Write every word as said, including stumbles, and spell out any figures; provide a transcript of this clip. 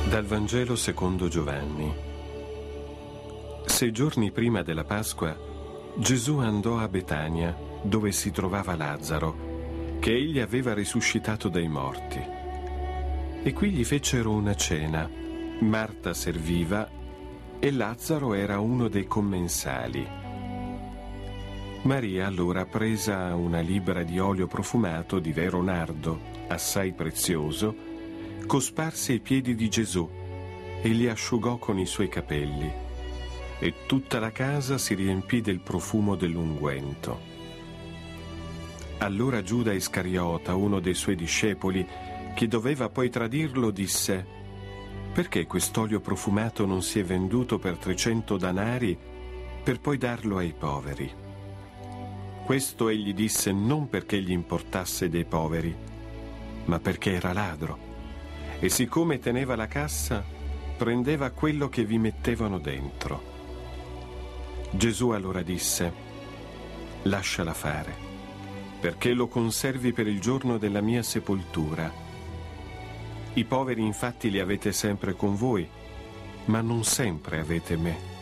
Dal Vangelo secondo Giovanni. Sei giorni prima della Pasqua, Gesù andò a Betania, dove si trovava Lazzaro, che egli aveva risuscitato dai morti. E qui gli fecero una cena. Marta serviva e Lazzaro era uno dei commensali. Maria allora, presa una libbra di olio profumato di vero nardo, assai prezioso, cosparse i piedi di Gesù e li asciugò con i suoi capelli, e tutta la casa si riempì del profumo dell'unguento. Allora Giuda Iscariota, uno dei suoi discepoli, che doveva poi tradirlo, disse: «Perché quest'olio profumato non si è venduto per trecento danari per poi darlo ai poveri?» Questo egli disse non perché gli importasse dei poveri, ma perché era ladro. E siccome teneva la cassa, prendeva quello che vi mettevano dentro. Gesù allora disse: «Lasciala fare, perché lo conservi per il giorno della mia sepoltura. I poveri infatti li avete sempre con voi, ma non sempre avete me».